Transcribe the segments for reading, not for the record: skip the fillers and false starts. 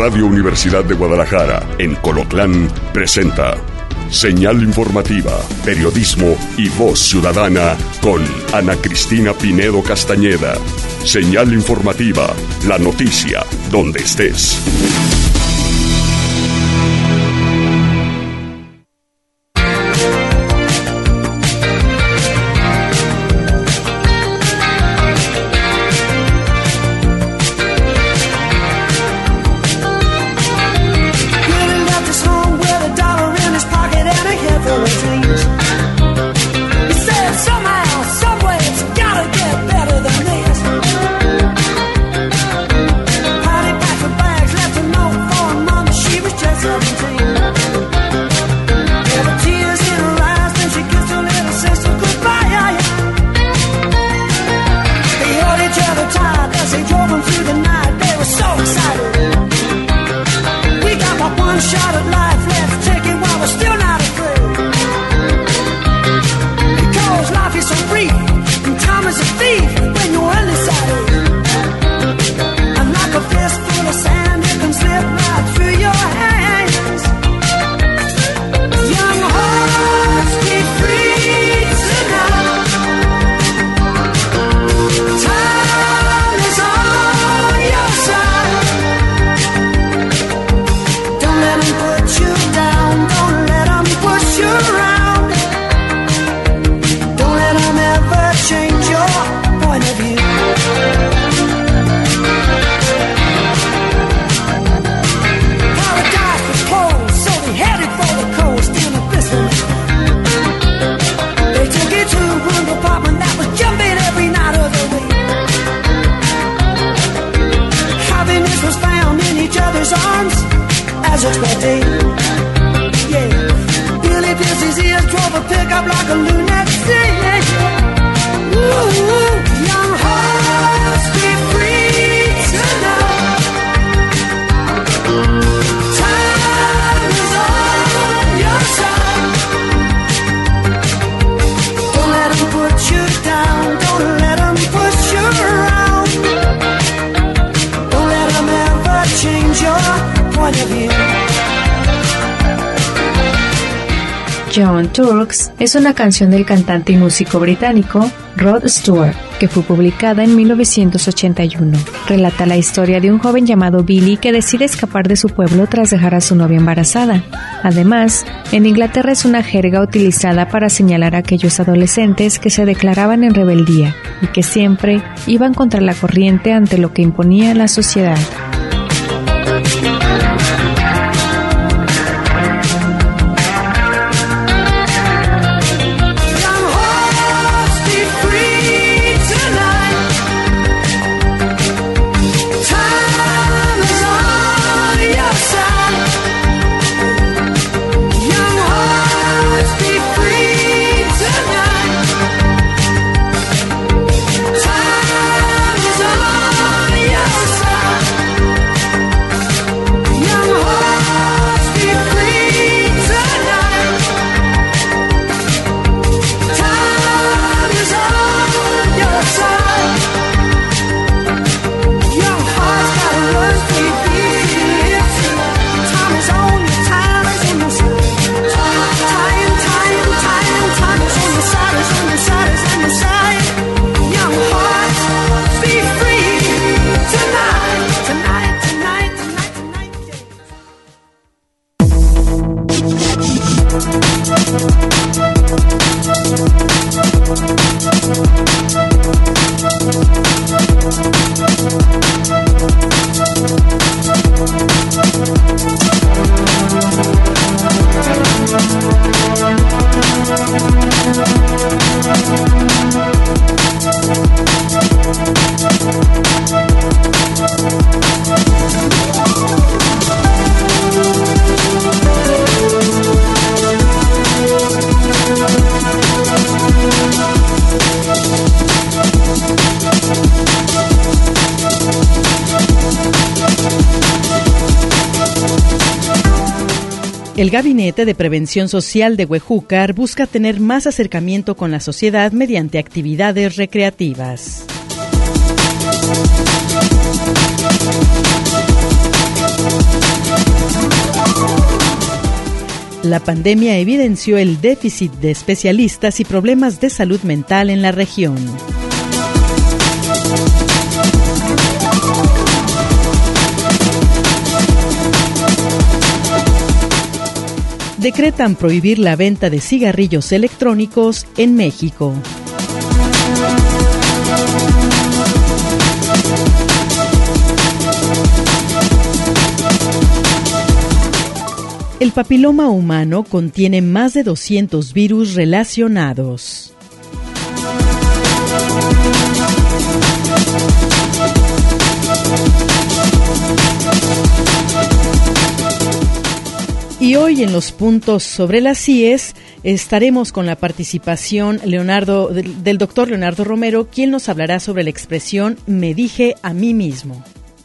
Radio Universidad de Guadalajara, en Colotlán, presenta Señal Informativa, Periodismo y Voz Ciudadana con Ana Cristina Pinedo Castañeda. Señal Informativa, la noticia, donde estés. Young Turks es una canción del cantante y músico británico Rod Stewart, que fue publicada en 1981. Relata la historia de un joven llamado Billy que decide escapar de su pueblo tras dejar a su novia embarazada. Además, en Inglaterra es una jerga utilizada para señalar a aquellos adolescentes que se declaraban en rebeldía y que siempre iban contra la corriente ante lo que imponía la sociedad. El Gabinete de Prevención Social de Huejúcar busca tener más acercamiento con la sociedad mediante actividades recreativas. La pandemia evidenció el déficit de especialistas y problemas de salud mental en la región. Decretan prohibir la venta de cigarrillos electrónicos en México. El papiloma humano contiene más de 200 virus relacionados. Y hoy en los puntos sobre las IES estaremos con la participación del doctor Leonardo Romero, quien nos hablará sobre la expresión "me dije a mí mismo".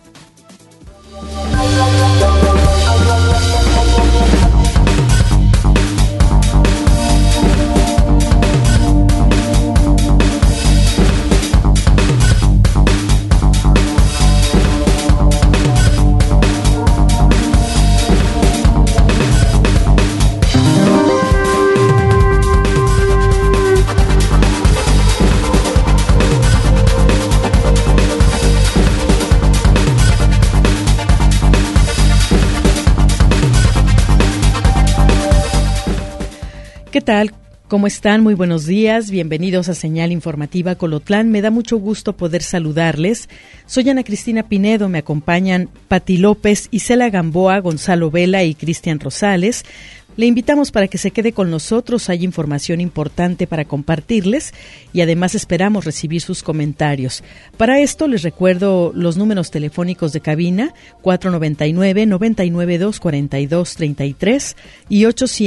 ¿Qué tal? ¿Cómo están? Muy buenos días. Bienvenidos a Señal Informativa Colotlán. Me da mucho gusto poder saludarles. Soy Ana Cristina Pinedo. Me acompañan Pati López, Isela Gamboa, Gonzalo Vela y Cristian Rosales. Le invitamos para que se quede con nosotros. Hay información importante para compartirles y además esperamos recibir sus comentarios. Para esto les recuerdo los números telefónicos de cabina 499-992-4233 y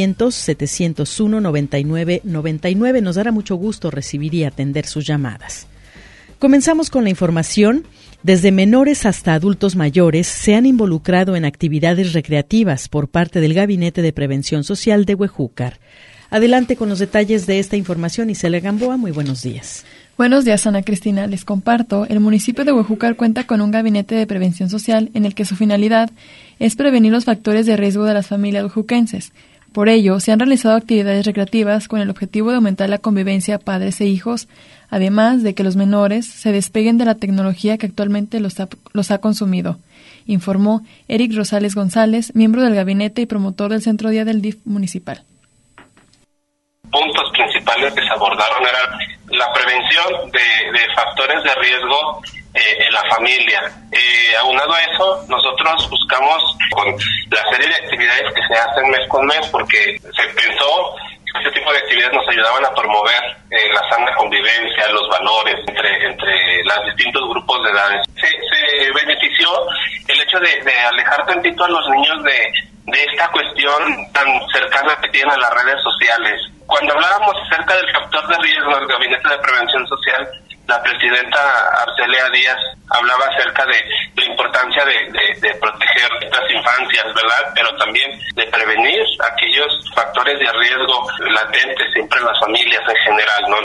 800-701-9999. Nos dará mucho gusto recibir y atender sus llamadas. Comenzamos con la información. Desde menores hasta adultos mayores se han involucrado en actividades recreativas por parte del Gabinete de Prevención Social de Huejúcar. Adelante con los detalles de esta información, Isela Gamboa. Muy buenos días. Buenos días, Ana Cristina. Les comparto, el municipio de Huejúcar cuenta con un gabinete de prevención social en el que su finalidad es prevenir los factores de riesgo de las familias huejuquenses. Por ello, se han realizado actividades recreativas con el objetivo de aumentar la convivencia padres e hijos, además de que los menores se despeguen de la tecnología que actualmente los ha consumido, informó Eric Rosales González, miembro del gabinete y promotor del Centro Día del DIF municipal. Puntos principales que se abordaron eran la prevención de factores de riesgo en la familia. Aunado a eso, nosotros buscamos con la serie de actividades que se hacen mes con mes, porque se pensó que este tipo de actividades nos ayudaban a promover la sana convivencia, los valores entre los distintos grupos de edades. Se benefició el hecho de alejar tantito a los niños de esta cuestión tan cercana que tienen a las redes sociales. Cuando hablábamos acerca del factor de riesgo del Gabinete de Prevención Social, la presidenta Arcelia Díaz hablaba acerca de la importancia de proteger estas infancias, ¿verdad? Pero también de prevenir aquellos factores de riesgo latentes siempre en las familias en general, ¿no?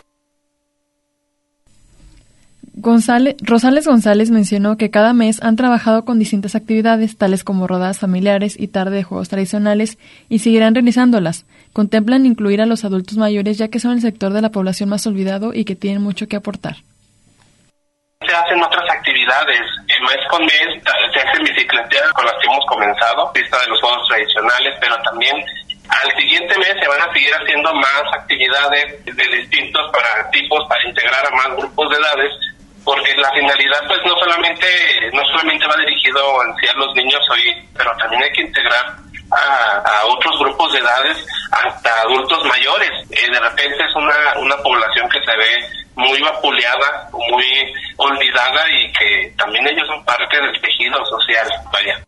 Rosales González mencionó que cada mes han trabajado con distintas actividades, tales como rodadas familiares y tarde de juegos tradicionales, y seguirán realizándolas. Contemplan incluir a los adultos mayores, ya que son el sector de la población más olvidado y que tienen mucho que aportar. Se hacen otras actividades, mes con mes se hacen bicicleteadas con las que hemos comenzado, pista de los juegos tradicionales, pero también al siguiente mes se van a seguir haciendo más actividades de distintos tipos para integrar a más grupos de edades, porque la finalidad pues no solamente va dirigido en sí a los niños hoy, pero también hay que integrar a otros grupos de edades, hasta adultos mayores. De repente es una población que se ve muy vapuleada, muy olvidada, y que también ellos son parte del tejido social. Vaya.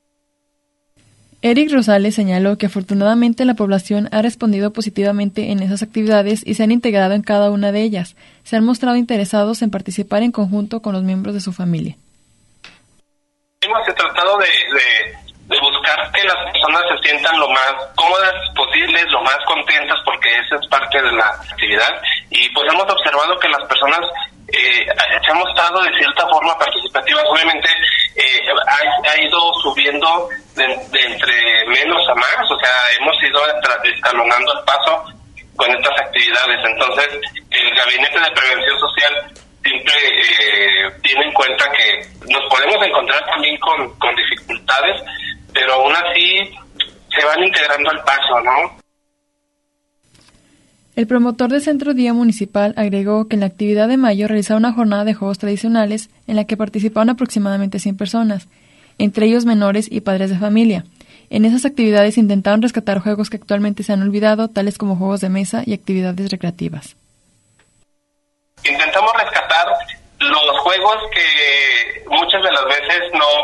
Eric Rosales señaló que afortunadamente la población ha respondido positivamente en esas actividades y se han integrado en cada una de ellas. Se han mostrado interesados en participar en conjunto con los miembros de su familia. Hemos tratado de buscar que las personas se sientan lo más cómodas posibles, lo más contentas, porque esa es parte de la actividad. Y pues hemos observado que las personas hemos estado de cierta forma participativas. Obviamente ha ido subiendo de entre menos a más, o sea, hemos ido escalonando el paso con estas actividades. Entonces, el Gabinete de Prevención Social siempre tiene en cuenta que nos podemos encontrar también con dificultades, pero aún así se van integrando al paso, ¿no? El promotor del Centro Día Municipal agregó que en la actividad de mayo realizaron una jornada de juegos tradicionales en la que participaron aproximadamente 100 personas, entre ellos menores y padres de familia. En esas actividades intentaron rescatar juegos que actualmente se han olvidado, tales como juegos de mesa y actividades recreativas. Intentamos rescatar los juegos que muchas de las veces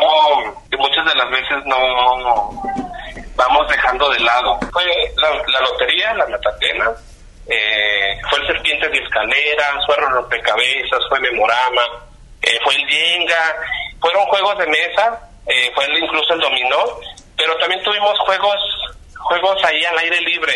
no vamos dejando de lado. Fue la lotería, la metatena, fue el serpientes y escaleras, fueron rompecabezas, fue memorama, fue el Jenga, fueron juegos de mesa, fue incluso el dominó, pero también tuvimos juegos ahí al aire libre.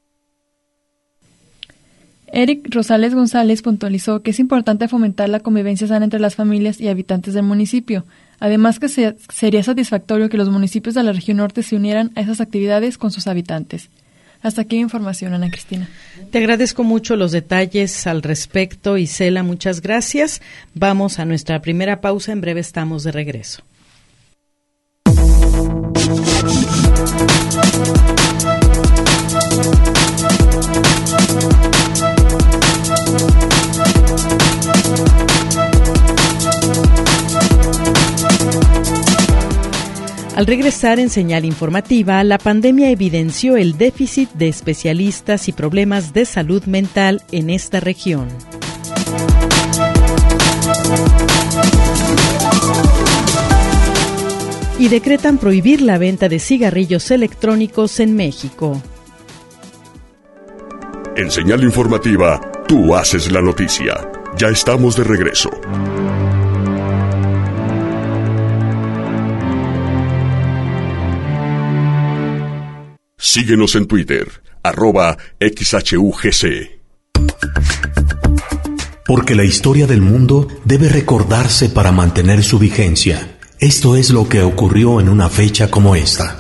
Eric Rosales González puntualizó que es importante fomentar la convivencia sana entre las familias y habitantes del municipio, además que sería satisfactorio que los municipios de la región norte se unieran a esas actividades con sus habitantes. Hasta aquí mi información, Ana Cristina. Te agradezco mucho los detalles al respecto, Isela, muchas gracias. Vamos a nuestra primera pausa, en breve estamos de regreso. Al regresar en Señal Informativa, la pandemia evidenció el déficit de especialistas y problemas de salud mental en esta región. Y decretan prohibir la venta de cigarrillos electrónicos en México. En Señal Informativa, tú haces la noticia. Ya estamos de regreso. Síguenos en Twitter, @XHUGC. Porque la historia del mundo debe recordarse para mantener su vigencia. Esto es lo que ocurrió en una fecha como esta.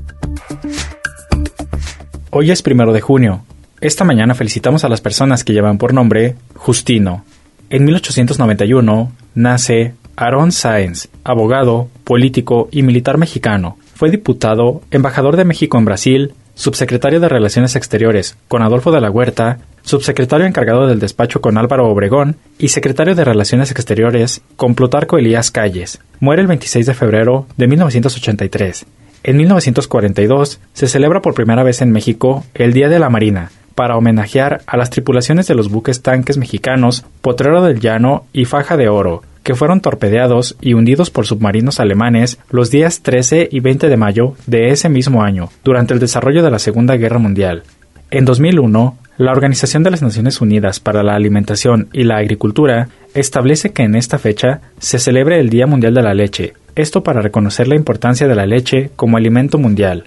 Hoy es 1 de junio. Esta mañana felicitamos a las personas que llevan por nombre Justino. En 1891 nace Aarón Sáenz, abogado, político y militar mexicano. Fue diputado, embajador de México en Brasil, subsecretario de Relaciones Exteriores con Adolfo de la Huerta, subsecretario encargado del despacho con Álvaro Obregón y secretario de Relaciones Exteriores con Plutarco Elías Calles. Muere el 26 de febrero de 1983. En 1942 se celebra por primera vez en México el Día de la Marina, para homenajear a las tripulaciones de los buques tanques mexicanos Potrero del Llano y Faja de Oro, que fueron torpedeados y hundidos por submarinos alemanes los días 13 y 20 de mayo de ese mismo año, durante el desarrollo de la Segunda Guerra Mundial. En 2001, la Organización de las Naciones Unidas para la Alimentación y la Agricultura establece que en esta fecha se celebre el Día Mundial de la Leche, esto para reconocer la importancia de la leche como alimento mundial.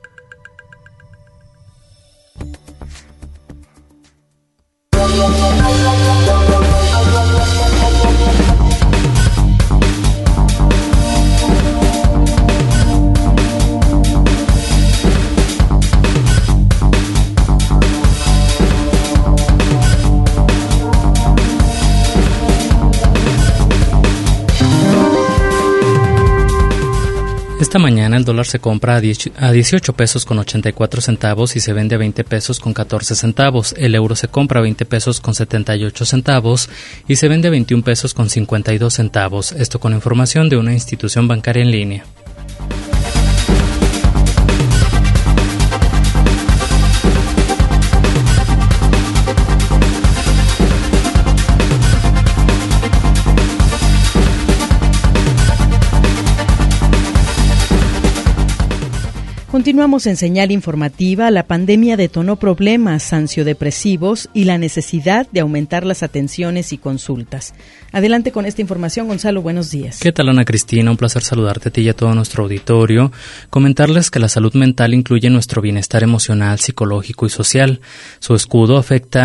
Esta mañana el dólar se compra a 18 pesos con 84 centavos y se vende a 20 pesos con 14 centavos. El euro se compra a 20 pesos con 78 centavos y se vende a 21 pesos con 52 centavos. Esto con información de una institución bancaria en línea. Continuamos en Señal Informativa. La pandemia detonó problemas ansiodepresivos y la necesidad de aumentar las atenciones y consultas. Adelante con esta información, Gonzalo, buenos días. ¿Qué tal, Ana Cristina? Un placer saludarte a ti y a todo nuestro auditorio. Comentarles que la salud mental incluye nuestro bienestar emocional, psicológico y social. Su escudo afecta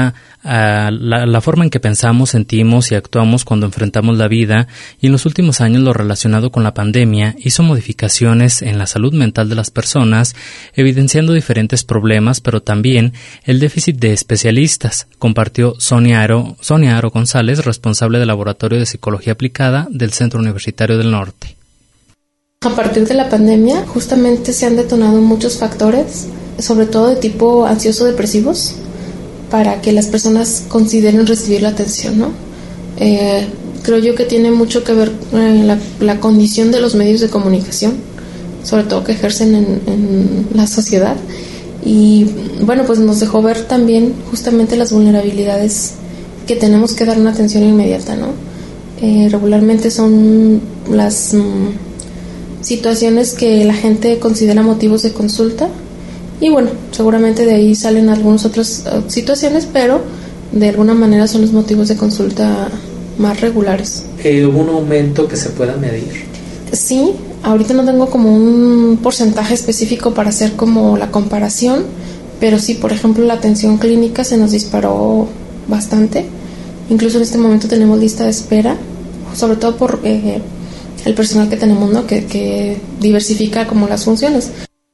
la forma en que pensamos, sentimos y actuamos cuando enfrentamos la vida, y en los últimos años lo relacionado con la pandemia hizo modificaciones en la salud mental de las personas, evidenciando diferentes problemas, pero también el déficit de especialistas, compartió Sonia Aro González, responsable del Laboratorio de Psicología Aplicada del Centro Universitario del Norte. A partir de la pandemia, justamente se han detonado muchos factores, sobre todo de tipo ansioso-depresivos, para que las personas consideren recibir la atención, ¿no? Creo yo que tiene mucho que ver la condición de los medios de comunicación, sobre todo que ejercen en la sociedad. Y bueno, pues nos dejó ver también justamente las vulnerabilidades que tenemos que dar una atención inmediata, ¿no? Regularmente son las situaciones que la gente considera motivos de consulta, y bueno, seguramente de ahí salen algunas otras situaciones, pero de alguna manera son los motivos de consulta más regulares. ¿Hubo un aumento que se pueda medir? Sí, ahorita no tengo como un porcentaje específico para hacer como la comparación, pero sí, por ejemplo, la atención clínica se nos disparó bastante. Incluso en este momento tenemos lista de espera, sobre todo por el personal que tenemos, ¿no? que diversifica como las funciones.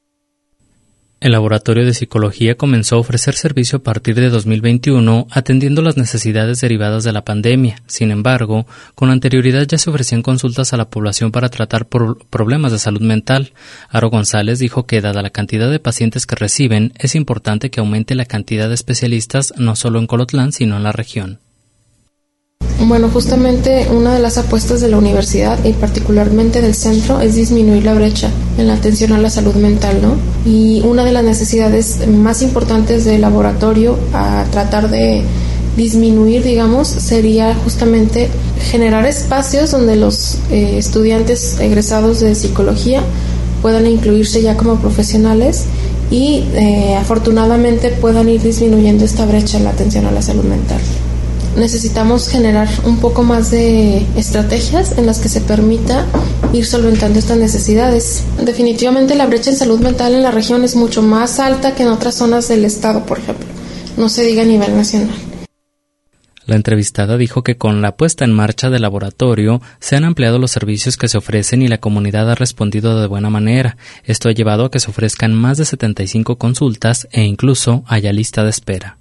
El Laboratorio de Psicología comenzó a ofrecer servicio a partir de 2021, atendiendo las necesidades derivadas de la pandemia. Sin embargo, con anterioridad ya se ofrecían consultas a la población para tratar problemas de salud mental. Aro González dijo que, dada la cantidad de pacientes que reciben, es importante que aumente la cantidad de especialistas no solo en Colotlán, sino en la región. Bueno, justamente una de las apuestas de la universidad y particularmente del centro es disminuir la brecha en la atención a la salud mental, ¿no? Y una de las necesidades más importantes del laboratorio a tratar de disminuir, digamos, sería justamente generar espacios donde los estudiantes egresados de psicología puedan incluirse ya como profesionales y afortunadamente puedan ir disminuyendo esta brecha en la atención a la salud mental. Necesitamos generar un poco más de estrategias en las que se permita ir solventando estas necesidades. Definitivamente la brecha en salud mental en la región es mucho más alta que en otras zonas del estado, por ejemplo. No se diga a nivel nacional. La entrevistada dijo que con la puesta en marcha del laboratorio se han ampliado los servicios que se ofrecen y la comunidad ha respondido de buena manera. Esto ha llevado a que se ofrezcan más de 75 consultas e incluso haya lista de espera.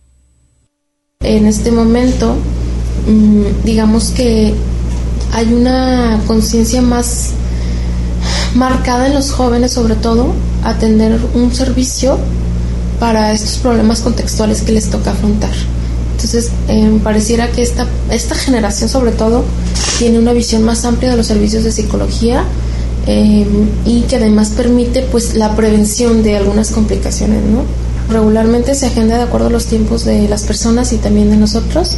En este momento, digamos que hay una conciencia más marcada en los jóvenes, sobre todo, a tener un servicio para estos problemas contextuales que les toca afrontar. Entonces, pareciera que esta generación, sobre todo, tiene una visión más amplia de los servicios de psicología y que además permite pues la prevención de algunas complicaciones, ¿no? Regularmente se agenda de acuerdo a los tiempos de las personas y también de nosotros.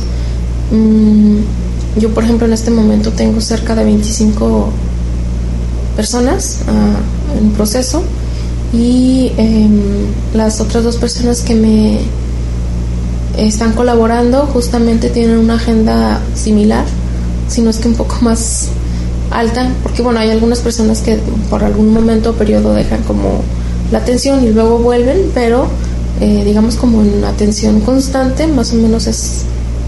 Yo, por ejemplo, en este momento tengo cerca de 25 personas en proceso y las otras 2 personas que me están colaborando justamente tienen una agenda similar, si no es que un poco más alta, porque bueno, hay algunas personas que por algún momento o periodo dejan como la atención y luego vuelven, pero digamos como en atención constante, más o menos es.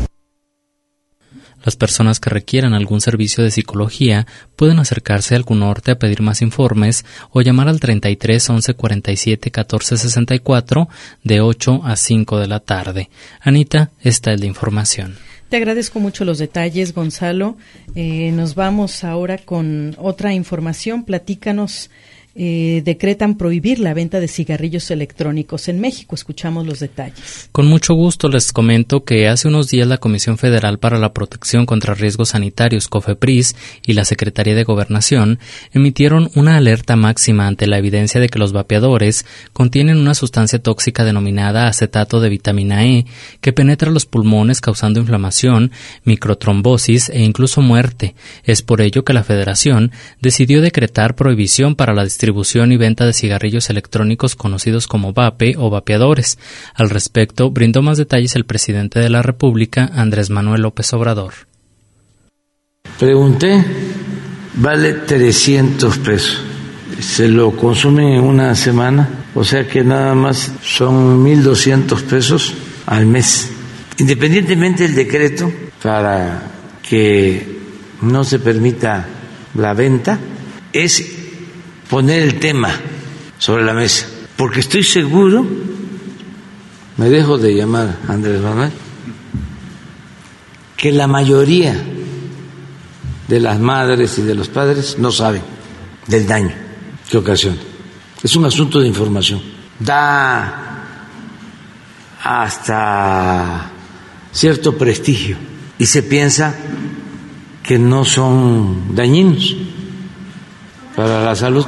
Las personas que requieran algún servicio de psicología pueden acercarse al CUNORTE a pedir más informes o llamar al 33 11 47 14 64 de 8 a 5 de la tarde. Anita, esta es la información. Te agradezco mucho los detalles, Gonzalo. Nos vamos ahora con otra información. Platícanos. Decretan prohibir la venta de cigarrillos electrónicos en México. Escuchamos los detalles. Con mucho gusto les comento que hace unos días la Comisión Federal para la Protección contra Riesgos Sanitarios, COFEPRIS, y la Secretaría de Gobernación emitieron una alerta máxima ante la evidencia de que los vapeadores contienen una sustancia tóxica denominada acetato de vitamina E que penetra los pulmones causando inflamación, microtrombosis e incluso muerte. Es por ello que la Federación decidió decretar prohibición para la distribución y venta de cigarrillos electrónicos conocidos como vape o vapeadores. Al respecto, brindó más detalles el presidente de la República, Andrés Manuel López Obrador. Pregunté, vale 300 pesos. Se lo consumen en una semana, o sea que nada más son 1,200 pesos al mes Independientemente del decreto, para que no se permita la venta, es poner el tema sobre la mesa, porque estoy seguro, me dejo de llamar Andrés Manuel, que la mayoría de las madres y de los padres no saben del daño que ocasiona. Es un asunto de información. Da hasta cierto prestigio y se piensa que no son dañinos para la salud.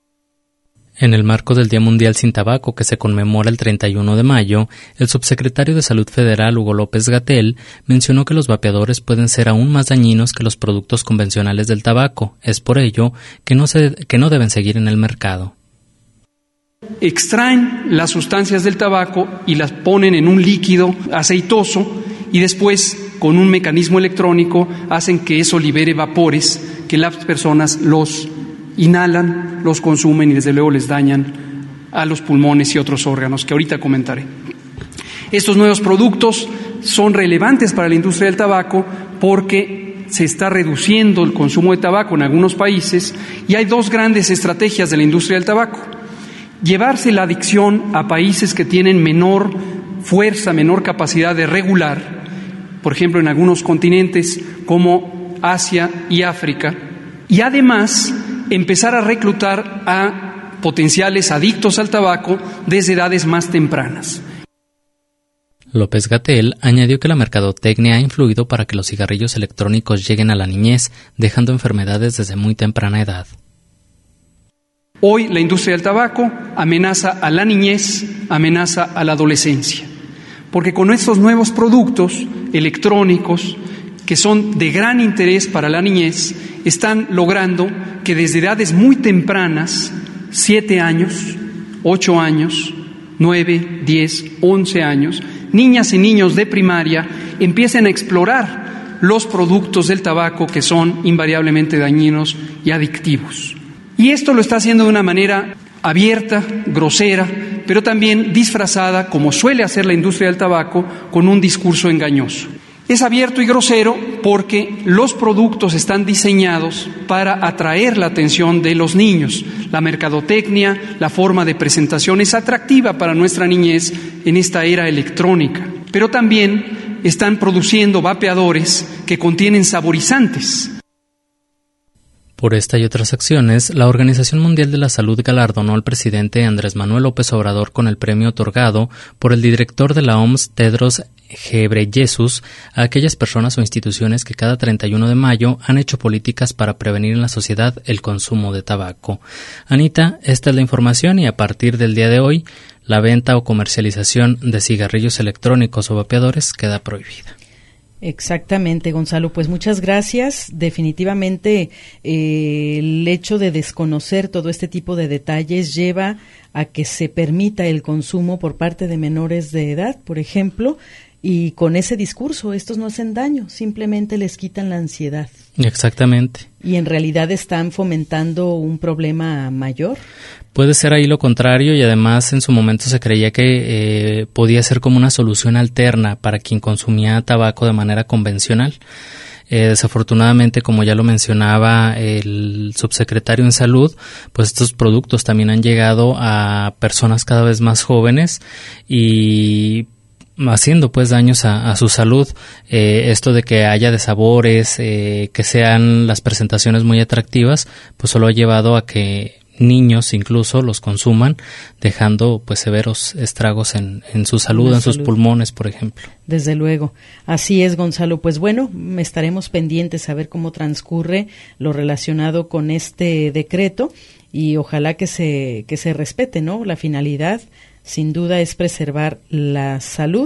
En el marco del Día Mundial sin Tabaco, que se conmemora el 31 de mayo, el subsecretario de Salud Federal, Hugo López-Gatell, mencionó que los vapeadores pueden ser aún más dañinos que los productos convencionales del tabaco. Es por ello que no deben seguir en el mercado. Extraen las sustancias del tabaco y las ponen en un líquido aceitoso y después, con un mecanismo electrónico, hacen que eso libere vapores que las personas los inhalan, los consumen y desde luego les dañan a los pulmones y otros órganos que ahorita comentaré. Estos nuevos productos son relevantes para la industria del tabaco porque se está reduciendo el consumo de tabaco en algunos países y hay dos grandes estrategias de la industria del tabaco. Llevarse la adicción a países que tienen menor fuerza, menor capacidad de regular, por ejemplo en algunos continentes como Asia y África, y además empezar a reclutar a potenciales adictos al tabaco desde edades más tempranas. López-Gatell añadió que la mercadotecnia ha influido para que los cigarrillos electrónicos lleguen a la niñez, dejando enfermedades desde muy temprana edad. Hoy la industria del tabaco amenaza a la niñez, amenaza a la adolescencia, porque con estos nuevos productos electrónicos que son de gran interés para la niñez, están logrando que desde edades muy tempranas, 7 años, 8 años, 9, 10, 11 años, niñas y niños de primaria empiecen a explorar los productos del tabaco que son invariablemente dañinos y adictivos. Y esto lo está haciendo de una manera abierta, grosera, pero también disfrazada, como suele hacer la industria del tabaco, con un discurso engañoso. Es abierto y grosero porque los productos están diseñados para atraer la atención de los niños. La mercadotecnia, la forma de presentación es atractiva para nuestra niñez en esta era electrónica. Pero también están produciendo vapeadores que contienen saborizantes. Por esta y otras acciones, la Organización Mundial de la Salud galardonó al presidente Andrés Manuel López Obrador con el premio otorgado por el director de la OMS, Tedros Ghebreyesus, a aquellas personas o instituciones que cada 31 de mayo han hecho políticas para prevenir en la sociedad el consumo de tabaco. Anita, esta es la información y a partir del día de hoy, la venta o comercialización de cigarrillos electrónicos o vapeadores queda prohibida. Exactamente, Gonzalo. Pues muchas gracias. Definitivamente el hecho de desconocer todo este tipo de detalles lleva a que se permita el consumo por parte de menores de edad, por ejemplo, y con ese discurso, estos no hacen daño, simplemente les quitan la ansiedad. Exactamente. Y en realidad están fomentando un problema mayor. Puede ser ahí lo contrario y además en su momento se creía que podía ser como una solución alterna para quien consumía tabaco de manera convencional. Desafortunadamente, como ya lo mencionaba el subsecretario en Salud, pues estos productos también han llegado a personas cada vez más jóvenes y haciendo pues daños a su salud. Esto de que haya desabores, que sean las presentaciones muy atractivas, pues solo ha llevado a que niños incluso los consuman, dejando pues severos estragos en su salud, en sus pulmones, por ejemplo. Desde luego. Así es, Gonzalo. Pues bueno, estaremos pendientes a ver cómo transcurre lo relacionado con este decreto y ojalá que se respete, ¿no? La finalidad, sin duda, es preservar la salud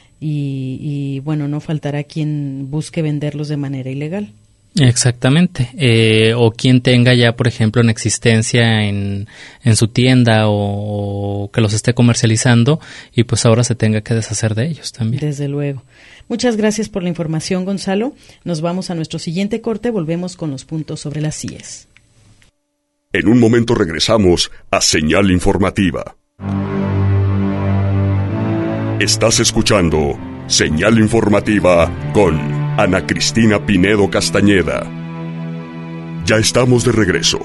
y bueno, no faltará quien busque venderlos de manera ilegal. Exactamente, o quien tenga ya, por ejemplo, en existencia en su tienda o que los esté comercializando y pues ahora se tenga que deshacer de ellos también. Desde luego. Muchas gracias por la información, Gonzalo. Nos vamos a nuestro siguiente corte, volvemos con los puntos sobre las CIES. En un momento regresamos a Señal Informativa. Estás escuchando Señal informativa con Ana Cristina Pinedo Castañeda. Ya estamos de regreso.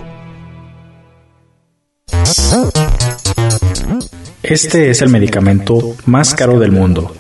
Este es el medicamento más caro del mundo.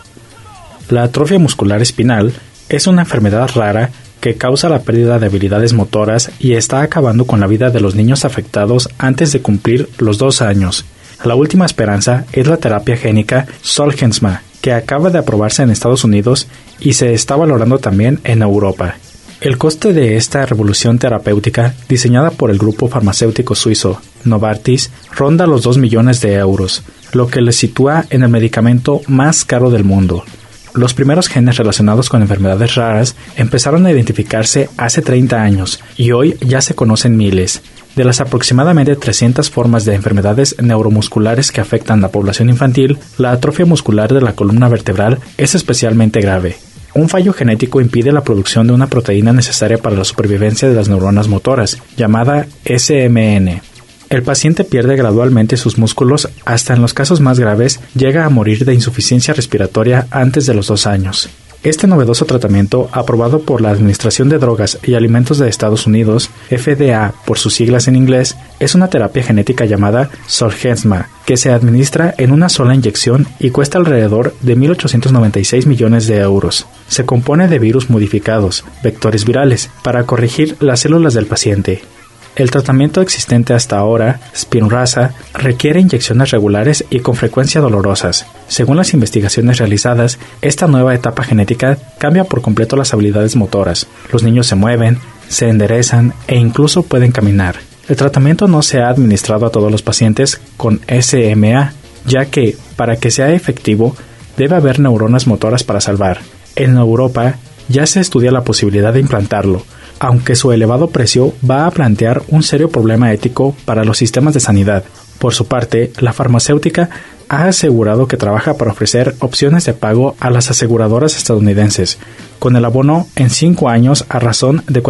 La atrofia muscular espinal es una enfermedad rara que causa la pérdida de habilidades motoras y está acabando con la vida de los niños afectados antes de cumplir los 2 años. La última esperanza es la terapia génica Zolgensma, que acaba de aprobarse en Estados Unidos y se está valorando también en Europa. El coste de esta revolución terapéutica, diseñada por el grupo farmacéutico suizo Novartis, ronda los 2 millones de euros, lo que le sitúa en el medicamento más caro del mundo. Los primeros genes relacionados con enfermedades raras empezaron a identificarse hace 30 años y hoy ya se conocen miles. De las aproximadamente 300 formas de enfermedades neuromusculares que afectan a la población infantil, la atrofia muscular de la columna vertebral es especialmente grave. Un fallo genético impide la producción de una proteína necesaria para la supervivencia de las neuronas motoras, llamada SMN. El paciente pierde gradualmente sus músculos hasta en los casos más graves llega a morir de insuficiencia respiratoria antes de los 2 años. Este novedoso tratamiento, aprobado por la Administración de Drogas y Alimentos de Estados Unidos, FDA por sus siglas en inglés, es una terapia genética llamada Zolgensma, que se administra en una sola inyección y cuesta alrededor de 1.896 millones de euros. Se compone de virus modificados, vectores virales, para corregir las células del paciente. El tratamiento existente hasta ahora, Spinraza, requiere inyecciones regulares y con frecuencia dolorosas. Según las investigaciones realizadas, esta nueva etapa genética cambia por completo las habilidades motoras. Los niños se mueven, se enderezan e incluso pueden caminar. El tratamiento no se ha administrado a todos los pacientes con SMA, ya que, para que sea efectivo, debe haber neuronas motoras para salvar. En Europa, ya se estudia la posibilidad de implantarlo, aunque su elevado precio va a plantear un serio problema ético para los sistemas de sanidad. Por su parte, la farmacéutica ha asegurado que trabaja para ofrecer opciones de pago a las aseguradoras estadounidenses, con el abono en 5 años a razón de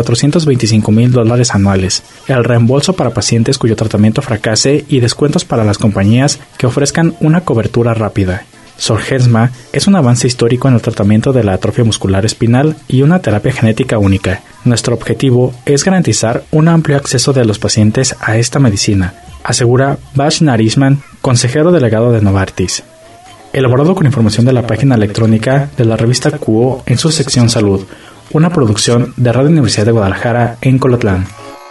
$425,000 anuales, el reembolso para pacientes cuyo tratamiento fracase y descuentos para las compañías que ofrezcan una cobertura rápida. Zolgensma es un avance histórico en el tratamiento de la atrofia muscular espinal y una terapia genética única. Nuestro objetivo es garantizar un amplio acceso de los pacientes a esta medicina, asegura Bas Narisman, consejero delegado de Novartis. Elaborado con información de la página electrónica de la revista QO en su sección Salud, una producción de Radio Universidad de Guadalajara en Colotlán.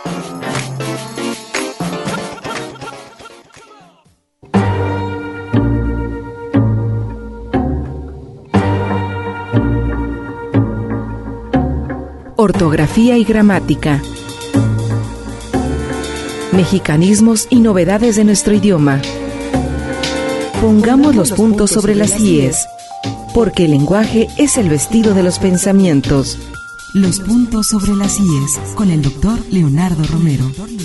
Ortografía y gramática. Mexicanismos y novedades de nuestro idioma. Pongamos los puntos sobre las íes, porque el lenguaje es el vestido de los pensamientos. Los puntos sobre las íes, con el doctor Leonardo Romero.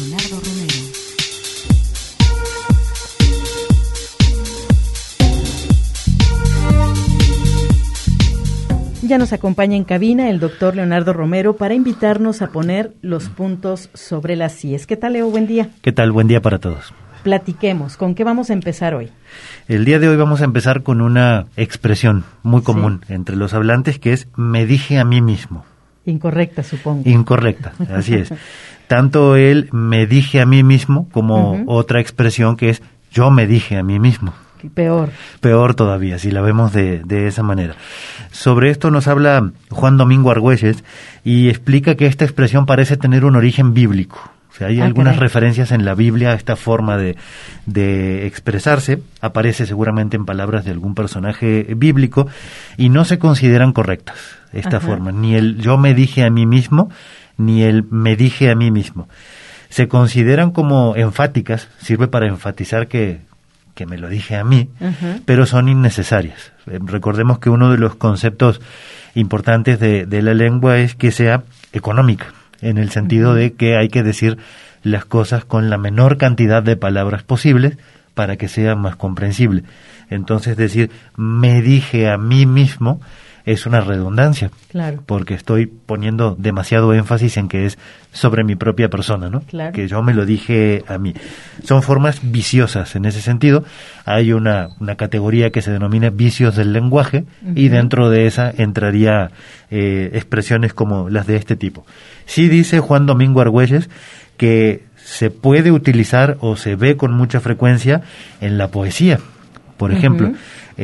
Ya nos acompaña en cabina el doctor Leonardo Romero para invitarnos a poner los puntos sobre las íes. ¿Qué tal, Leo? Buen día. ¿Qué tal? Buen día para todos. Platiquemos, ¿con qué vamos a empezar hoy? El día de hoy vamos a empezar con una expresión muy común entre los hablantes que es me dije a mí mismo. Incorrecta, supongo. Incorrecta, así es. Tanto el me dije a mí mismo como otra expresión que es yo me dije a mí mismo. Peor. Peor todavía, si la vemos de esa manera. Sobre esto nos habla Juan Domingo Argüelles y explica que esta expresión parece tener un origen bíblico. O sea, hay algunas referencias en la Biblia a esta forma de expresarse. Aparece seguramente en palabras de algún personaje bíblico y no se consideran correctas esta forma. Ni el yo me dije a mí mismo, ni el me dije a mí mismo. Se consideran como enfáticas, sirve para enfatizar que me lo dije a mí, pero son innecesarias. Recordemos que uno de los conceptos importantes de la lengua es que sea económica, en el sentido de que hay que decir las cosas con la menor cantidad de palabras posibles para que sea más comprensible. Entonces decir me dije a mí mismo es una redundancia. Claro. Porque estoy poniendo demasiado énfasis en que es sobre mi propia persona, ¿no? Claro. Que yo me lo dije a mí. Son formas viciosas en ese sentido. Hay una categoría que se denomina vicios del lenguaje, y dentro de esa entraría expresiones como las de este tipo. Sí dice Juan Domingo Argüelles que se puede utilizar o se ve con mucha frecuencia en la poesía, por ejemplo,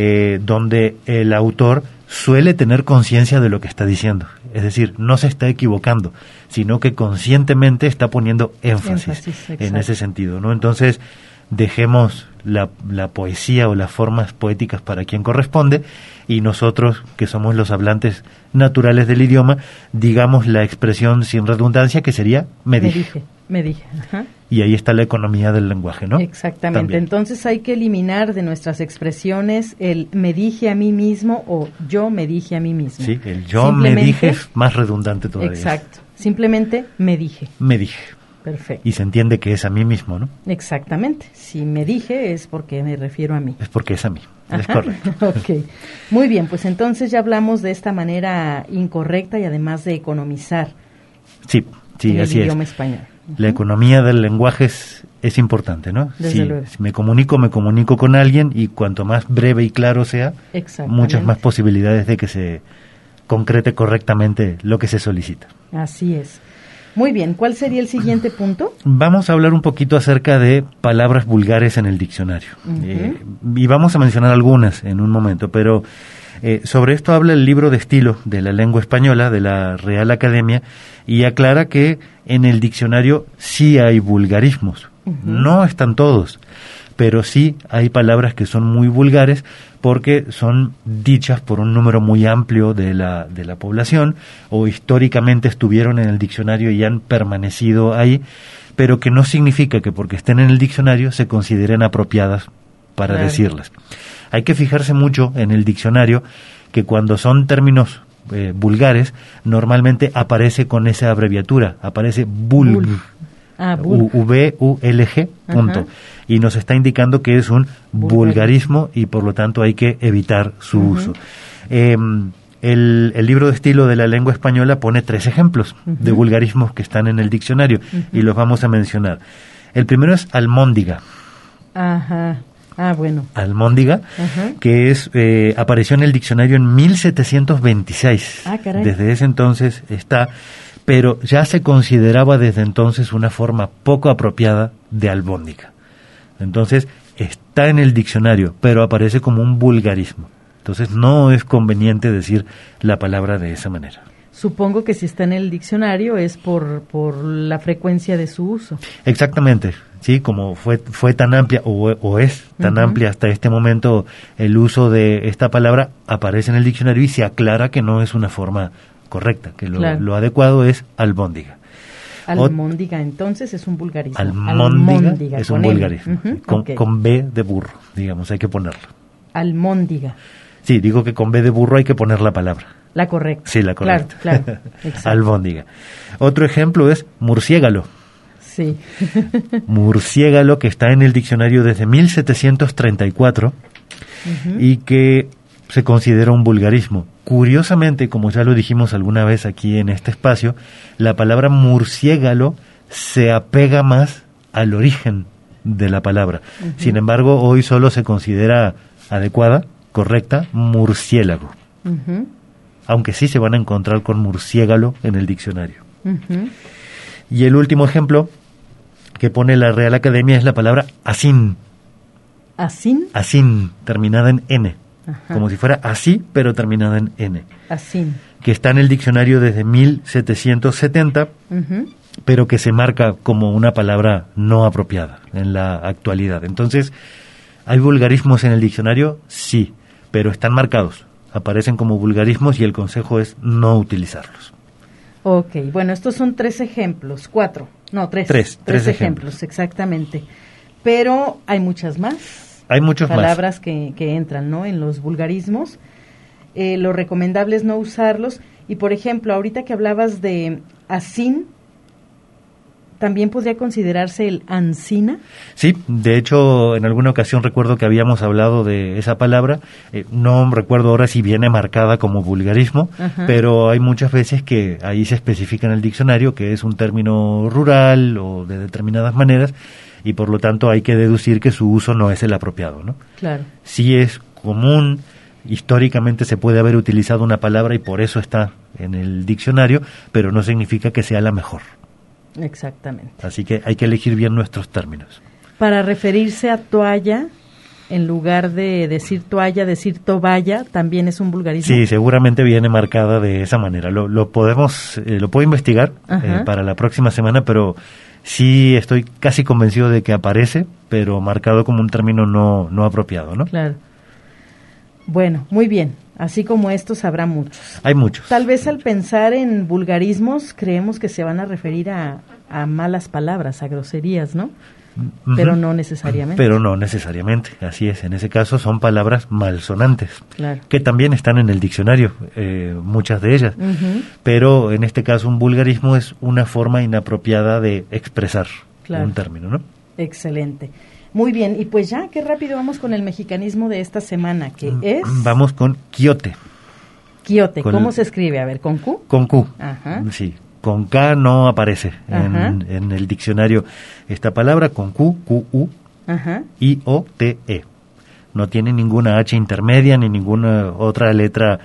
donde el autor suele tener conciencia de lo que está diciendo. Es decir, no se está equivocando, sino que conscientemente está poniendo énfasis en ese sentido, ¿no? Entonces, dejemos la poesía o las formas poéticas para quien corresponde, y nosotros, que somos los hablantes naturales del idioma, digamos la expresión sin redundancia, que sería me dije. Me dije. Ajá. Y ahí está la economía del lenguaje, ¿no? Exactamente. También. Entonces hay que eliminar de nuestras expresiones el me dije a mí mismo o yo me dije a mí mismo. Sí, el yo me dije es más redundante todavía. Exacto. Simplemente me dije. Me dije. Perfecto. Y se entiende que es a mí mismo, ¿no? Exactamente. Si me dije es porque me refiero a mí. Es porque es a mí. Ajá. Es correcto. Ok. Muy bien, pues entonces ya hablamos de esta manera incorrecta y además de economizar. Sí, en así el es. idioma español. La economía del lenguaje es importante, ¿no? Desde luego. Si me comunico con alguien, y cuanto más breve y claro sea, muchas más posibilidades de que se concrete correctamente lo que se solicita. Así es. Muy bien, ¿cuál sería el siguiente punto? Vamos a hablar un poquito acerca de palabras vulgares en el diccionario. Y vamos a mencionar algunas en un momento, pero sobre esto habla el libro de estilo de la lengua española de la Real Academia, y aclara que en el diccionario sí hay vulgarismos. No están todos, pero sí hay palabras que son muy vulgares porque son dichas por un número muy amplio de la población, o históricamente estuvieron en el diccionario y han permanecido ahí, pero que no significa que porque estén en el diccionario se consideren apropiadas para decirlas. Hay que fijarse mucho en el diccionario que cuando son términos vulgares, normalmente aparece con esa abreviatura, aparece vulg. V-U-L-G, punto. Y nos está indicando que es un vulgarismo y por lo tanto hay que evitar su uso. El libro de estilo de la lengua española pone 3 ejemplos de vulgarismos que están en el diccionario y los vamos a mencionar. El primero es almóndiga. Bueno. Almóndiga, que apareció en el diccionario en 1726. Caray. Desde ese entonces está, pero ya se consideraba desde entonces una forma poco apropiada de albóndiga. Entonces, está en el diccionario, pero aparece como un vulgarismo. Entonces, no es conveniente decir la palabra de esa manera. Supongo que si está en el diccionario es por la frecuencia de su uso. Exactamente, sí, como fue tan amplia o es tan amplia hasta este momento el uso de esta palabra, aparece en el diccionario y se aclara que no es una forma correcta, que lo adecuado es albóndiga. Almóndiga, entonces, es un vulgarismo. Almóndiga es un vulgarismo, con B de burro, digamos, hay que ponerlo. Almóndiga. Sí, digo que con B de burro hay que poner la palabra. La correcta. Sí, la correcta. Claro. Albóndiga. Otro ejemplo es murciégalo. Sí. Murciégalo, que está en el diccionario desde 1734 y que se considera un vulgarismo. Curiosamente, como ya lo dijimos alguna vez aquí en este espacio, la palabra murciégalo se apega más al origen de la palabra. Sin embargo, hoy solo se considera adecuada, correcta, murciélago. Aunque sí se van a encontrar con murciégalo en el diccionario. Y el último ejemplo que pone la Real Academia es la palabra asín. ¿Asín? Asín, terminada en N. Como si fuera así, pero terminada en N. Asín. Que está en el diccionario desde 1770, pero que se marca como una palabra no apropiada en la actualidad. Entonces, ¿hay vulgarismos en el diccionario? Sí, pero están marcados. Aparecen como vulgarismos y el consejo es no utilizarlos. Ok, bueno, estos son 3 ejemplos, 4, no, 3. 3 ejemplos, exactamente. Pero hay muchas más. Hay muchas palabras que entran, ¿no?, en los vulgarismos. Lo recomendable es no usarlos. Y, por ejemplo, ahorita que hablabas de asín, ¿también podría considerarse el ancina? Sí, de hecho, en alguna ocasión recuerdo que habíamos hablado de esa palabra. No recuerdo ahora si viene marcada como vulgarismo, pero hay muchas veces que ahí se especifica en el diccionario que es un término rural o de determinadas maneras, y por lo tanto hay que deducir que su uso no es el apropiado, ¿no? Claro. Sí es común, históricamente se puede haber utilizado una palabra y por eso está en el diccionario, pero no significa que sea la mejor. Exactamente. Así que hay que elegir bien nuestros términos. Para referirse a toalla, en lugar de decir toalla, decir toalla, también es un vulgarismo. Sí, seguramente viene marcada de esa manera. Lo puedo investigar para la próxima semana, pero sí estoy casi convencido de que aparece, pero marcado como un término no apropiado, ¿no? Claro. Bueno, muy bien. Así como estos habrá muchos. Hay muchos. Tal vez al pensar en vulgarismos creemos que se van a referir a malas palabras, a groserías, ¿no? Pero no necesariamente. Pero no necesariamente, así es. En ese caso son palabras malsonantes, claro, que también están en el diccionario, muchas de ellas. Pero en este caso un vulgarismo es una forma inapropiada de expresar un término, ¿no? Excelente. Muy bien, y pues ya, qué rápido vamos con el mexicanismo de esta semana, que es... Vamos con quiote. Quiote, ¿cómo se escribe? A ver, ¿con Q? Con Q, ajá, sí. Con K no aparece en el diccionario esta palabra, con Q, Q-U, I-O-T-E. No tiene ninguna H intermedia ni ninguna otra letra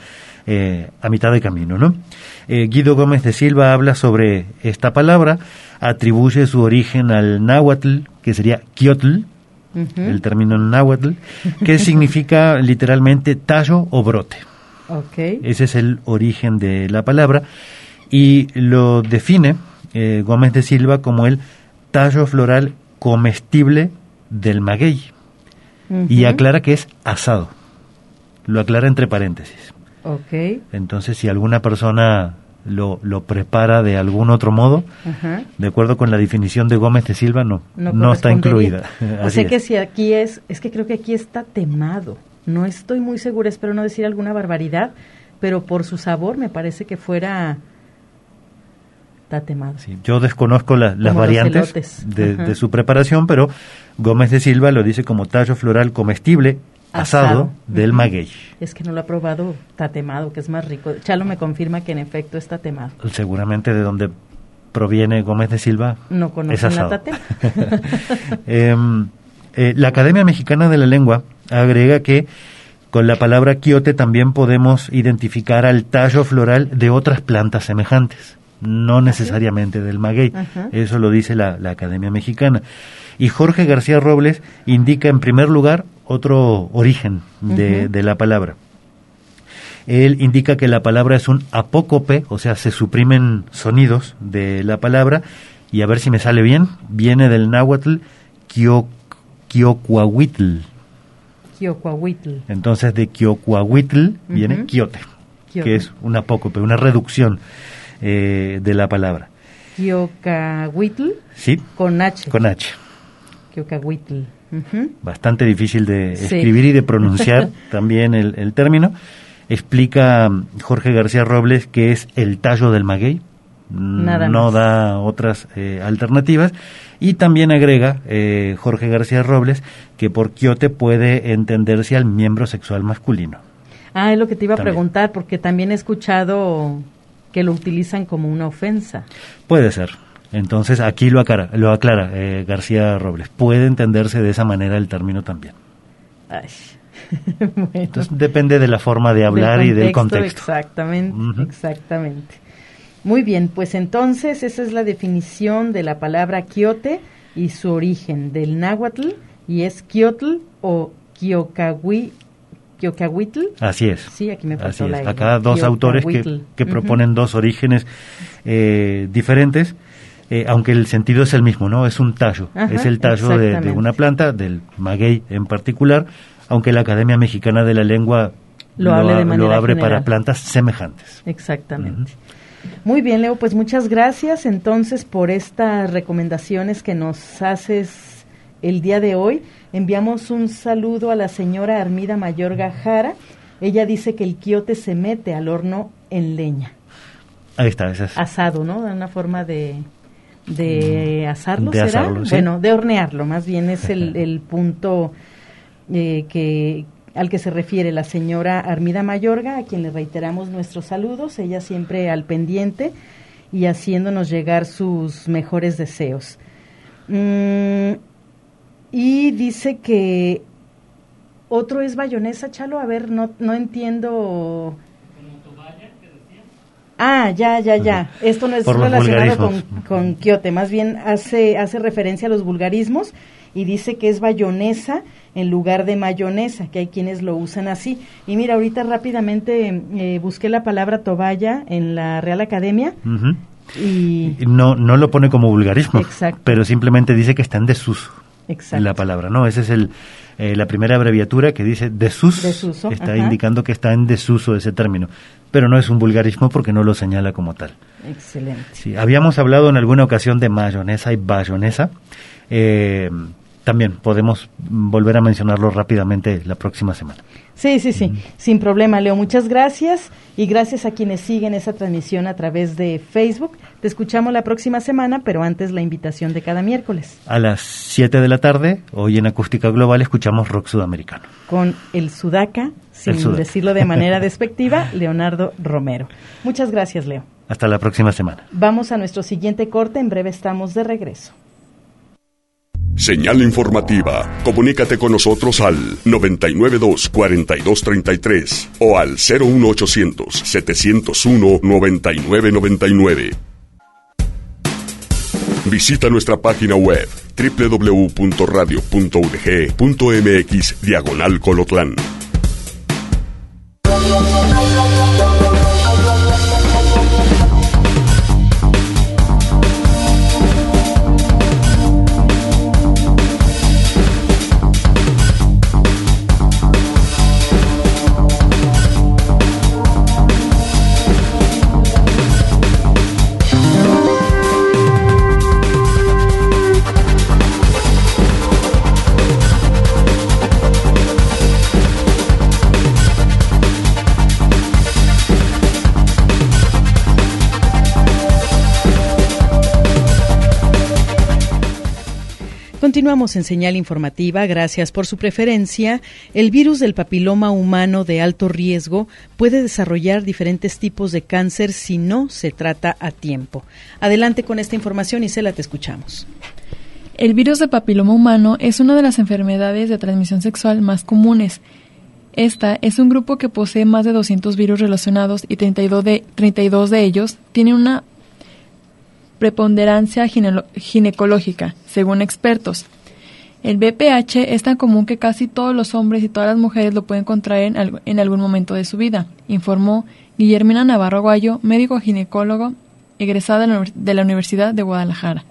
a mitad de camino, ¿no? Guido Gómez de Silva habla sobre esta palabra, atribuye su origen al náhuatl, que sería quiotl, el término náhuatl, que significa literalmente tallo o brote. Okay. Ese es el origen de la palabra y lo define Gómez de Silva como el tallo floral comestible del maguey y aclara que es asado. Lo aclara entre paréntesis. Okay. Entonces, si alguna persona lo prepara de algún otro modo, de acuerdo con la definición de Gómez de Silva, no está incluida. O sea que si aquí es que creo que aquí está temado. No estoy muy segura, espero no decir alguna barbaridad, pero por su sabor me parece que fuera tatemado. Sí, yo desconozco las variantes de su preparación, pero Gómez de Silva lo dice como tallo floral comestible asado del maguey. Es que no lo ha probado tatemado, que es más rico. Chalo me confirma que en efecto es tatemado. Seguramente de donde proviene Gómez de Silva no conocen la tatema. La Academia Mexicana de la Lengua agrega que con la palabra quiote también podemos identificar al tallo floral de otras plantas semejantes, no necesariamente del maguey. Eso lo dice la Academia Mexicana. Y Jorge García Robles indica en primer lugar otro origen de la palabra. Él indica que la palabra es un apócope, o sea, se suprimen sonidos de la palabra, y a ver si me sale bien, viene del náhuatl Quiocuahuitl. Quiocuahuitl. Entonces de Quiocuahuitl viene quiote, que es un apócope, una reducción de la palabra. Quiocahuitl. Sí. Con H. Con H. Quiocahuitl. Bastante difícil de escribir y de pronunciar también el término. Explica Jorge García Robles que es el tallo del maguey. No da otras alternativas. Y también agrega Jorge García Robles que por quiote puede entenderse al miembro sexual masculino. Es lo que te iba a preguntar, porque también he escuchado que lo utilizan como una ofensa. Puede ser. Entonces aquí lo aclara García Robles. Puede entenderse de esa manera el término también. Ay. Bueno. Entonces depende de la forma de hablar y del contexto. Exactamente, exactamente. Muy bien, pues entonces esa es la definición de la palabra quiote y su origen del náhuatl, y es quiotl o quiocahuitl. Así es. Sí, aquí me faltó la Acá dos autores que proponen dos orígenes diferentes, aunque el sentido es el mismo, ¿no? Es un tallo, es el tallo de una planta, del maguey en particular, aunque la Academia Mexicana de la Lengua lo abre para plantas semejantes. Exactamente. Muy bien, Leo, pues muchas gracias entonces por estas recomendaciones que nos haces el día de hoy. Enviamos un saludo a la señora Armida Mayorga Jara. Ella dice que el quiote se mete al horno en leña. Ahí está, esa es. Asado, ¿no? Una forma de asarlo, de ¿será? asarlo, ¿sí? Bueno, de hornearlo, más bien es el punto al que se refiere la señora Armida Mayorga, a quien le reiteramos nuestros saludos, ella siempre al pendiente y haciéndonos llegar sus mejores deseos. Y dice que otro es bayonesa, Chalo, a ver, no entiendo. Ya. Esto no es relacionado con Quiote, más bien hace referencia a los vulgarismos y dice que es bayonesa en lugar de mayonesa, que hay quienes lo usan así. Y mira, ahorita rápidamente busqué la palabra toballa en la Real Academia. Uh-huh. Y no lo pone como vulgarismo. Exacto. Pero simplemente dice que está en desuso. Exacto. La palabra, ¿no? Esa es la primera abreviatura que dice desuso, está indicando que está en desuso ese término, pero no es un vulgarismo porque no lo señala como tal. Excelente. Sí, habíamos hablado en alguna ocasión de mayonesa y bayonesa, también podemos volver a mencionarlo rápidamente la próxima semana. Sí, sin problema, Leo. Muchas gracias y gracias a quienes siguen esa transmisión a través de Facebook. Te escuchamos la próxima semana, pero antes la invitación de cada miércoles. A las 7 de la tarde, hoy en Acústica Global, escuchamos rock sudamericano. Con el sudaca, decirlo de manera despectiva, Leonardo Romero. Muchas gracias, Leo. Hasta la próxima semana. Vamos a nuestro siguiente corte, en breve estamos de regreso. Señal informativa. Comunícate con nosotros al 992-4233 o al 01800-701-9999. Visita nuestra página web www.radio.udg.mx/Colotlán. Continuamos en Señal Informativa, gracias por su preferencia. El virus del papiloma humano de alto riesgo puede desarrollar diferentes tipos de cáncer si no se trata a tiempo. Adelante con esta información, Isela, te escuchamos. El virus del papiloma humano es una de las enfermedades de transmisión sexual más comunes. Esta es un grupo que posee más de 200 virus relacionados y 32 de ellos tienen una preponderancia ginecológica, según expertos. El VPH es tan común que casi todos los hombres y todas las mujeres lo pueden contraer en algún momento de su vida, informó Guillermina Navarro Aguayo, médico ginecólogo egresada de la Universidad de Guadalajara.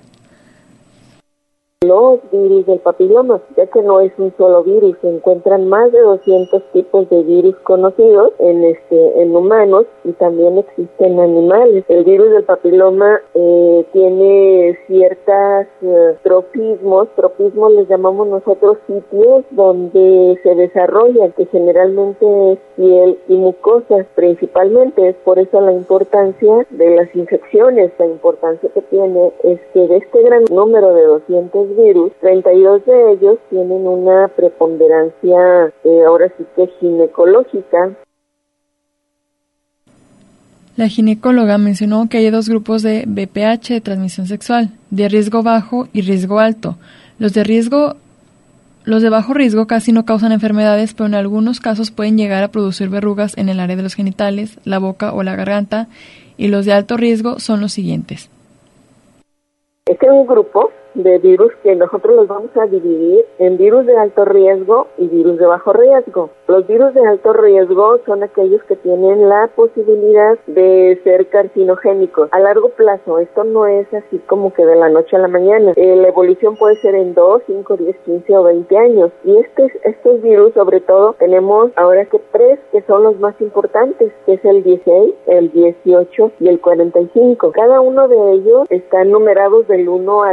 Los virus del papiloma, ya que no es un solo virus, se encuentran más de 200 tipos de virus conocidos en humanos y también existen animales. El virus del papiloma tiene ciertas tropismos les llamamos nosotros sitios donde se desarrolla, que generalmente es piel y mucosas principalmente. Es por eso la importancia de las infecciones. La importancia que tiene es que de este gran número de 200 virus, 32 de ellos tienen una preponderancia ahora sí que ginecológica. La ginecóloga mencionó que hay dos grupos de VPH de transmisión sexual, de riesgo bajo y riesgo alto. Los de bajo riesgo casi no causan enfermedades, pero en algunos casos pueden llegar a producir verrugas en el área de los genitales, la boca o la garganta, y los de alto riesgo son los siguientes. Este es un grupo de virus que nosotros los vamos a dividir en virus de alto riesgo y virus de bajo riesgo. Los virus de alto riesgo son aquellos que tienen la posibilidad de ser carcinogénicos a largo plazo. Esto no es así como que de la noche a la mañana. La evolución puede ser en 2, 5, 10, 15 o 20 años. Y estos virus, sobre todo, tenemos ahora que 3 que son los más importantes, que es el 16, el 18 y el 45. Cada uno de ellos están numerados del 1 al 200.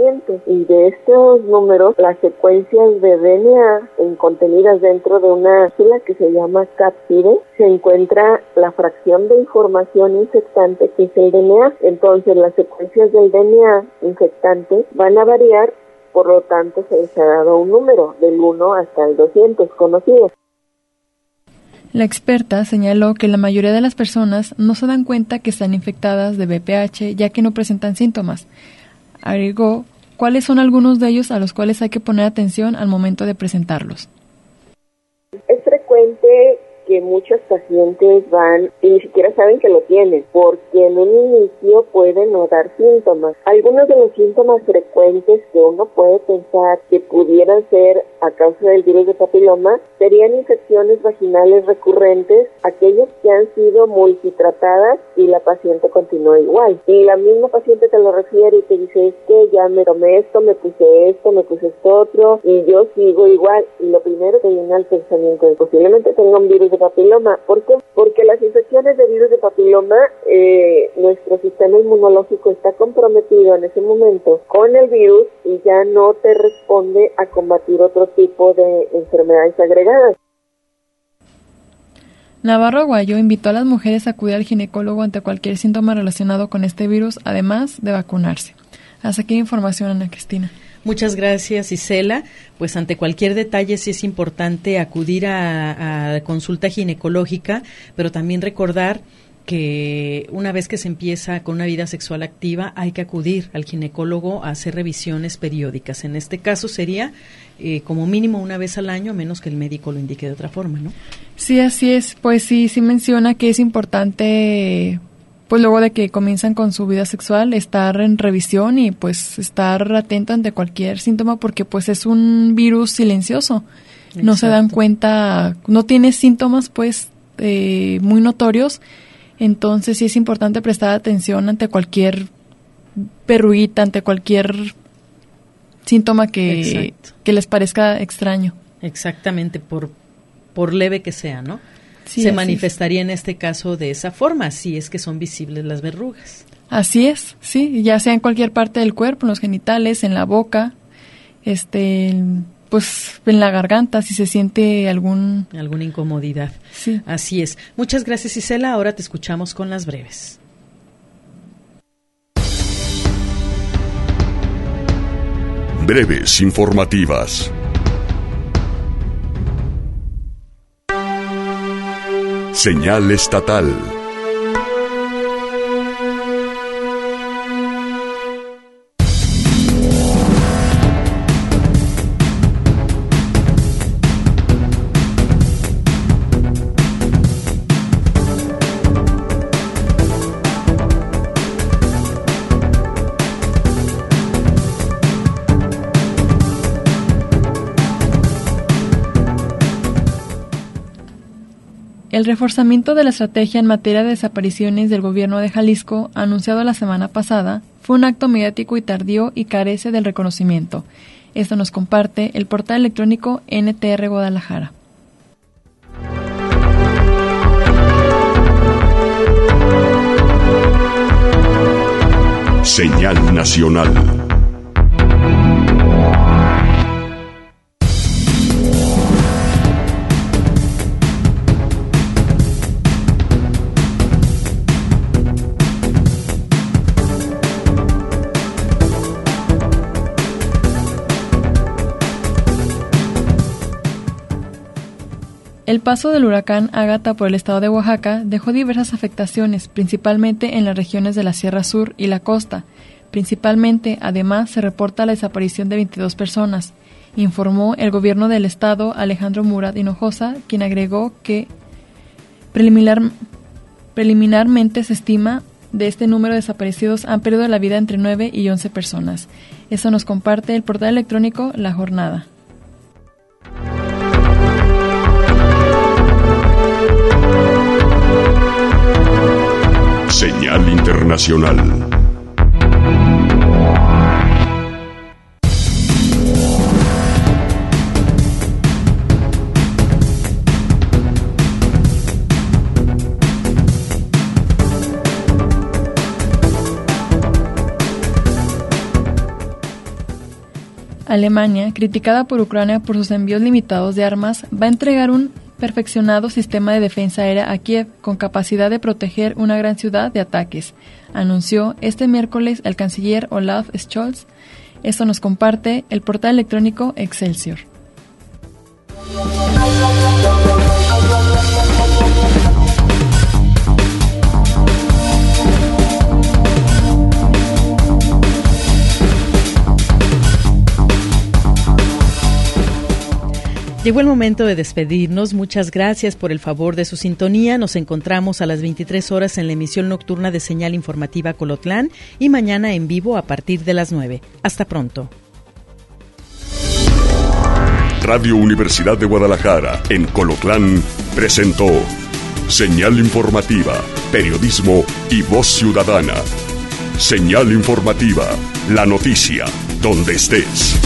paciente. Y de estos números, las secuencias de DNA contenidas dentro de una cápsula que se llama cápside, se encuentra la fracción de información infectante que es el DNA. Entonces las secuencias del DNA infectante van a variar, por lo tanto se les ha dado un número del 1 hasta el 200 conocidos. La experta señaló que la mayoría de las personas no se dan cuenta que están infectadas de VPH ya que no presentan síntomas. Agregó cuáles son algunos de ellos a los cuales hay que poner atención al momento de presentarlos. Es frecuente que muchos pacientes van y ni siquiera saben que lo tienen, porque en un inicio pueden no dar síntomas. Algunos de los síntomas frecuentes que uno puede pensar que pudieran ser a causa del virus de papiloma serían infecciones vaginales recurrentes, aquellas que han sido multitratadas y la paciente continúa igual. Y la misma paciente te lo refiere y te dice, es que ya me tomé esto, me puse esto otro, y yo sigo igual. Y lo primero que viene al pensamiento es, posiblemente tenga un virus de papiloma. ¿Por qué? Porque las infecciones de virus de papiloma, nuestro sistema inmunológico está comprometido en ese momento con el virus y ya no te responde a combatir otro tipo de enfermedades agregadas. Navarro Aguayo invitó a las mujeres a acudir al ginecólogo ante cualquier síntoma relacionado con este virus, además de vacunarse. Hasta aquí información, Ana Cristina. Muchas gracias, Isela. Pues ante cualquier detalle sí es importante acudir a consulta ginecológica, pero también recordar que una vez que se empieza con una vida sexual activa hay que acudir al ginecólogo a hacer revisiones periódicas. En este caso sería como mínimo una vez al año, a menos que el médico lo indique de otra forma, ¿no? Sí, así es. Pues sí menciona que es importante, pues luego de que comienzan con su vida sexual, estar en revisión y pues estar atento ante cualquier síntoma, porque pues es un virus silencioso. Exacto. No se dan cuenta, no tiene síntomas pues muy notorios. Entonces sí es importante prestar atención ante cualquier verruguita, ante cualquier síntoma que les parezca extraño. Exactamente, por leve que sea, ¿no? Sí, se manifestaría en este caso de esa forma, si es que son visibles las verrugas. Así es, sí, ya sea en cualquier parte del cuerpo, en los genitales, en la boca, pues en la garganta, si se siente alguna incomodidad. Sí. Así es. Muchas gracias, Isela. Ahora te escuchamos con las breves. Breves informativas. Señal estatal. El reforzamiento de la estrategia en materia de desapariciones del gobierno de Jalisco, anunciado la semana pasada, fue un acto mediático y tardío y carece del reconocimiento. Esto nos comparte el portal electrónico NTR Guadalajara. Señal nacional. El paso del huracán Ágata por el estado de Oaxaca dejó diversas afectaciones, principalmente en las regiones de la Sierra Sur y la costa. Principalmente, además, se reporta la desaparición de 22 personas, informó el gobierno del estado Alejandro Murat Hinojosa, quien agregó que preliminarmente se estima de este número de desaparecidos han perdido la vida entre 9 y 11 personas. Eso nos comparte el portal electrónico La Jornada. Señal internacional. Alemania, criticada por Ucrania por sus envíos limitados de armas, va a entregar un perfeccionado sistema de defensa aérea a Kiev con capacidad de proteger una gran ciudad de ataques, anunció este miércoles el canciller Olaf Scholz. Esto nos comparte el portal electrónico Excelsior. Llegó el momento de despedirnos. Muchas gracias por el favor de su sintonía. Nos encontramos a las 23 horas en la emisión nocturna de Señal Informativa Colotlán y mañana en vivo a partir de las 9. Hasta pronto. Radio Universidad de Guadalajara en Colotlán presentó Señal Informativa, Periodismo y Voz Ciudadana. Señal Informativa, la noticia, donde estés.